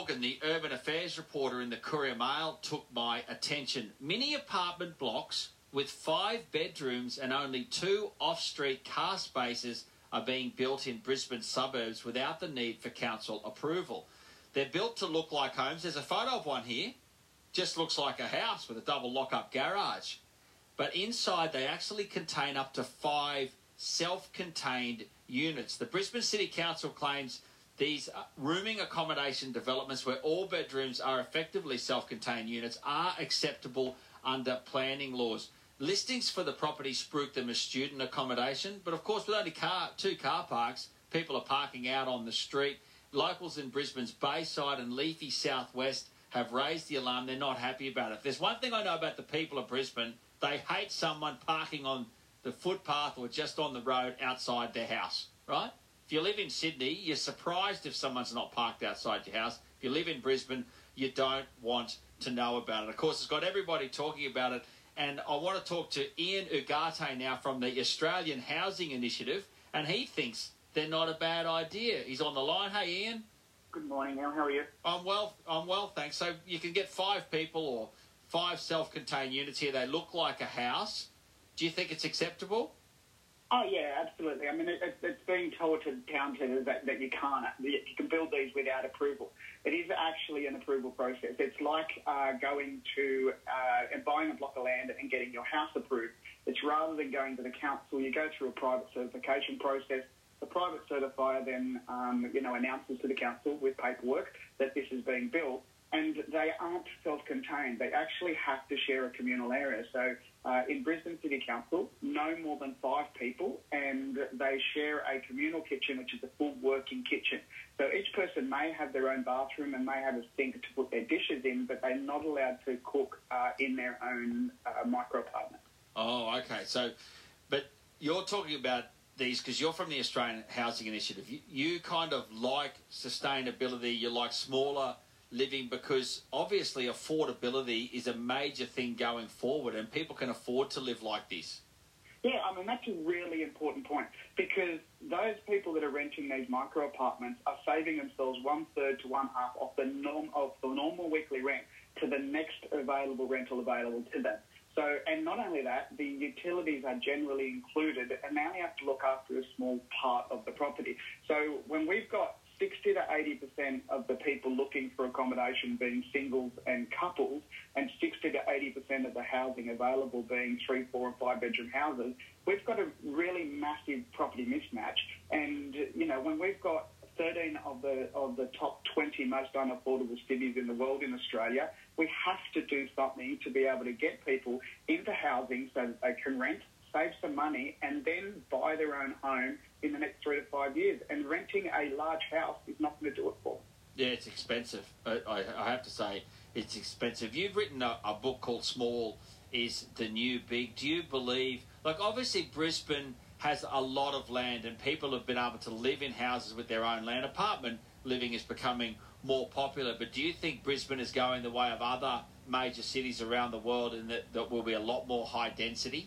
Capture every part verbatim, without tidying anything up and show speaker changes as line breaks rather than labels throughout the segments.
Morgan, the urban affairs reporter in the Courier Mail, took my attention. Mini apartment blocks with five bedrooms and only two off-street car spaces are being built in Brisbane suburbs without the need for council approval. They're built to look like homes. There's a photo of one here. Just looks like a house with a double lock-up garage. But inside they actually contain up to five self-contained units. The Brisbane City Council claims these rooming accommodation developments where all bedrooms are effectively self-contained units are acceptable under planning laws. Listings for the property spruik them as student accommodation, but of course with only car, two car parks, people are parking out on the street. Locals in Brisbane's Bayside and leafy southwest have raised the alarm. They're not happy about it. There's one thing I know about the people of Brisbane: they hate someone parking on the footpath or just on the road outside their house, right? If you live in Sydney, you're surprised if someone's not parked outside your house. If you live in Brisbane, you don't want to know about it. Of course, it's got everybody talking about it. And I want to talk to Ian Ugarte now from the Australian Housing Initiative, and he thinks they're not a bad idea. He's on the line. Hey, Ian.
Good morning, Al. How are you?
I'm well, I'm well, thanks. So you can get five people or five self-contained units here. They look like a house. Do you think it's acceptable?
Oh, yeah, absolutely. I mean, it, it, it's being told to town centres that, that you can't, you can build these without approval. It is actually an approval process. It's like uh, going to uh, and buying a block of land and getting your house approved. It's rather than going to the council, you go through a private certification process. The private certifier then, um, you know, announces to the council with paperwork that this is being built, and they aren't self-contained. They actually have to share a communal area. So uh, in Brisbane City Council, no more than five people, and they share a communal kitchen, which is a full working kitchen. So each person may have their own bathroom and may have a sink to put their dishes in, but they're not allowed to cook uh, in their own uh, micro-apartment.
Oh, okay. So, but you're talking about these because you're from the Australian Housing Initiative. You, you kind of like sustainability, you like smaller living, because obviously affordability is a major thing going forward and people can afford to live like this.
Yeah, I mean, that's a really important point, because those people that are renting these micro apartments are saving themselves one third to one half of the norm of the normal weekly rent to the next available rental available to them. So, and not only that, the utilities are generally included, and they only have to look after a small part of the property. So when we've got sixty to eighty percent of the people looking for accommodation being singles and couples, and sixty to eighty percent of the housing available being three, four, and five bedroom houses, we've got a really massive property mismatch. And, you know, when we've got thirteen of the of the top twenty most unaffordable cities in the world in Australia, we have to do something to be able to get people into housing so that they can rent, save some money, and then buy their own home in the next three to five years. And renting a large house is not going to do it for them.
Yeah, it's expensive. I, I have to say, it's expensive. You've written a, a book called Small is the New Big. Do you believe, like obviously Brisbane has a lot of land and people have been able to live in houses with their own land. Apartment living is becoming more popular, but do you think Brisbane is going the way of other major cities around the world and that, that will be a lot more high density?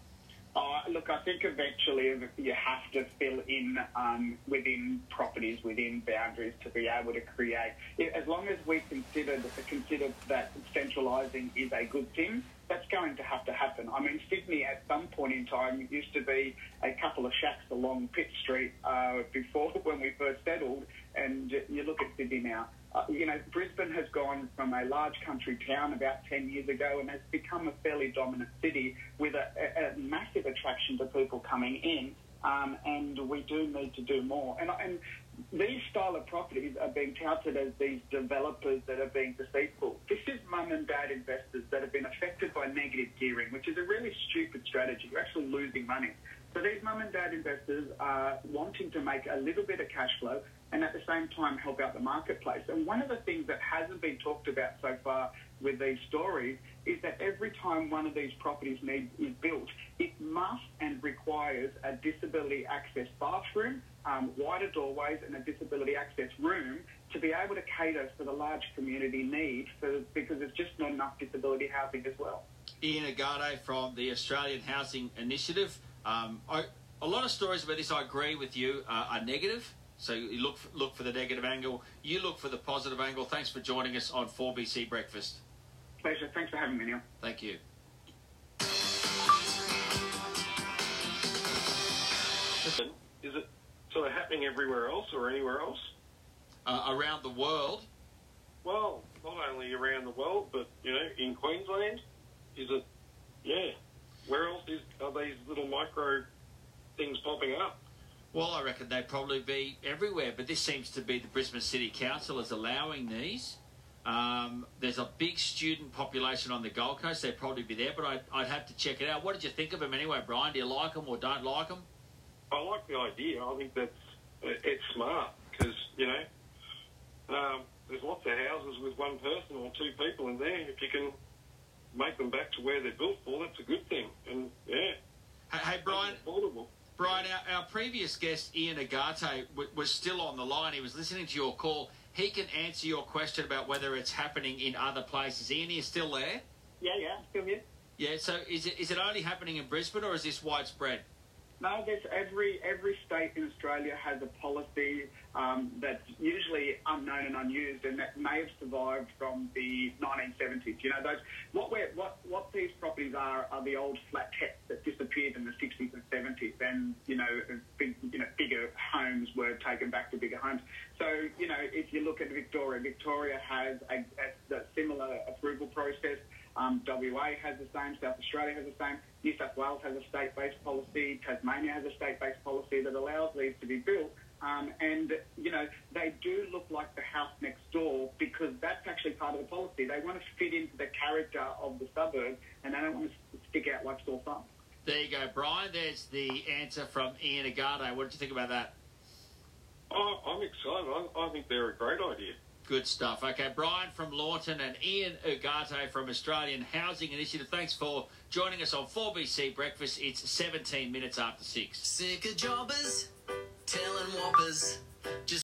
Uh, look, I think eventually you have to fill in um, within properties, within boundaries to be able to create. As long as we consider that, consider that centralising is a good thing, that's going to have to happen. I mean, Sydney at some point in time used to be a couple of shacks along Pitt Street uh, before when we first settled, and you look at Sydney now. Uh, you know, Brisbane has gone from a large country town about ten years ago and has become a fairly dominant city with a, a, a massive attraction to people coming in, um, and we do need to do more. And, and these style of properties are being touted as these developers that are being deceitful. This is mum and dad investors that have been affected by negative gearing, which is a really stupid strategy. You're actually losing money. So these mum and dad investors are wanting to make a little bit of cash flow and at the same time help out the marketplace. And one of the things that hasn't been talked about so far with these stories is that every time one of these properties need, is built, it must and requires a disability access bathroom, um, wider doorways and a disability access room to be able to cater for the large community need, for, because there's just not enough disability housing as well.
Ian Ugarte from the Australian Housing Initiative. Um, I, a lot of stories about this, I agree with you, uh, are negative. So you look for, look for the negative angle. You look for the positive angle. Thanks for joining us on four B C Breakfast.
Pleasure. Thanks for having me, Neil.
Thank you.
Is it sort of happening everywhere else or anywhere else?
Uh, around the world.
Well, not only around the world, but, you know, in Queensland. Is it, yeah. Where else is, are these little micro things popping up?
Well, I reckon they'd probably be everywhere, but this seems to be the Brisbane City Council is allowing these. Um, there's a big student population on the Gold Coast. They'd probably be there, but I'd, I'd have to check it out. What did you think of them anyway, Brian? Do you like them or don't like them?
I like the idea. I think that's it's smart because, you know, um, there's lots of houses with one person or two people in there. If you can make them back to where they're built for, that's a good thing. And, yeah.
Hey, hey Brian.
Affordable.
Brian, our, our previous guest, Ian Agate, w- was still on the line. He was listening to your call. He can answer your question about whether it's happening in other places. Ian, are you still there?
Yeah, yeah, still here.
Yeah, so is it is it only happening in Brisbane or is this widespread?
No, there's every every state in Australia has a policy um, that's usually unknown and unused, and that may have survived from the nineteen seventies. You know, those what we're, what what these properties are are the old flat tets that disappeared in the sixties and seventies, and you know, big, you know, bigger homes were taken back to bigger homes. So you know, if you look at Victoria, Victoria has a, a, a similar approval process. Um, W A has the same, South Australia has the same, New South Wales has a state-based policy, Tasmania has a state-based policy that allows these to be built. Um, and, you know, they do look like the house next door because that's actually part of the policy. They want to fit into the character of the suburb and they don't want to stick out like sore thumbs.
There you go, Brian. There's the answer from Ian Agate. What did you think about that?
Oh, I'm excited. I, I think they're a great idea.
Good stuff. Okay, Brian from Lawton and Ian Agate from Australian Housing Initiative. Thanks for joining us on four B C Breakfast. It's seventeen minutes after six.
Sick of jobbers telling whoppers just